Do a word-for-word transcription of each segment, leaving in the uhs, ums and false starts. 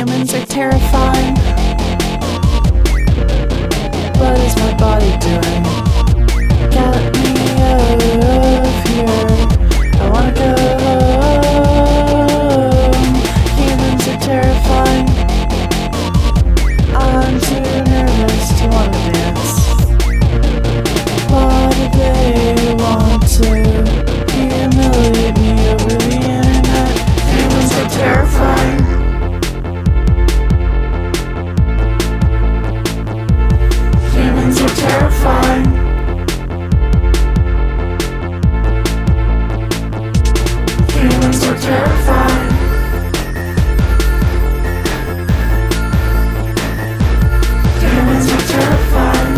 Humans are terrifying. What is my body doing? Get me out of here. I wanna go home. Humans are terrifying. I'm too nervous to wanna dance. Why do they want to humiliate me over the internet? Humans are terrifying. Humans are terrifying. Humans are terrifying. Humans are terrifying.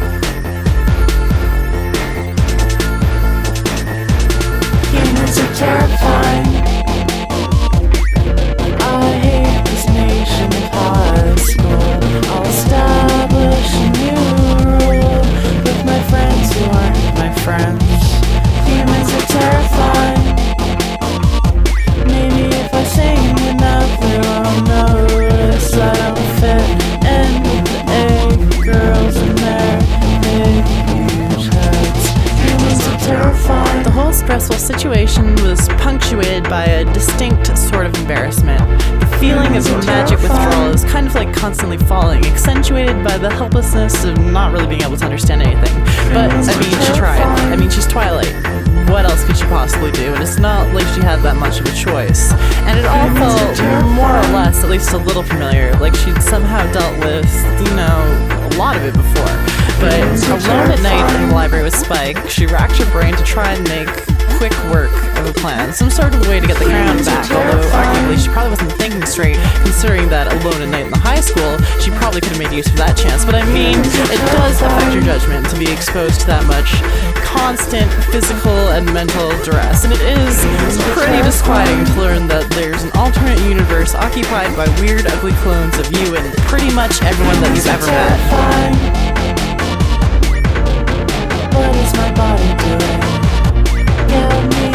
Humans are terrifying. I hate this nation of high school. I'll establish a new rule with my friends who aren't my friends. Humans are terrifying. Maybe if I sing enough, they won't notice I don't fit in with the A girls and their big huge heads. Humans are terrifying. The whole stressful situation was punctuated by a distinct sort of embarrassment. The feeling of magic withdrawal is kind of like constantly falling, accentuated by the helplessness of not really being able to understand anything. But, I mean, she tried. I mean, she's Twilight. What else could she possibly do? And it's not like she had that much of a choice. And it all felt more or less, at least a little familiar, like she'd somehow dealt with, you know, a lot of it before. But alone at night in the library with Spike, she racked her brain to try and make quick work of a plan, some sort of way to get the crown back, although arguably she probably wasn't thinking straight, considering that alone at night in the high school, she probably could have made use of that chance. But I mean, it does affect your judgment to be exposed to that much constant physical and mental duress, and it is pretty disquieting to learn that there's an alternate universe occupied by weird, ugly clones of you and pretty much everyone that you've ever met. What is my body doing? Get me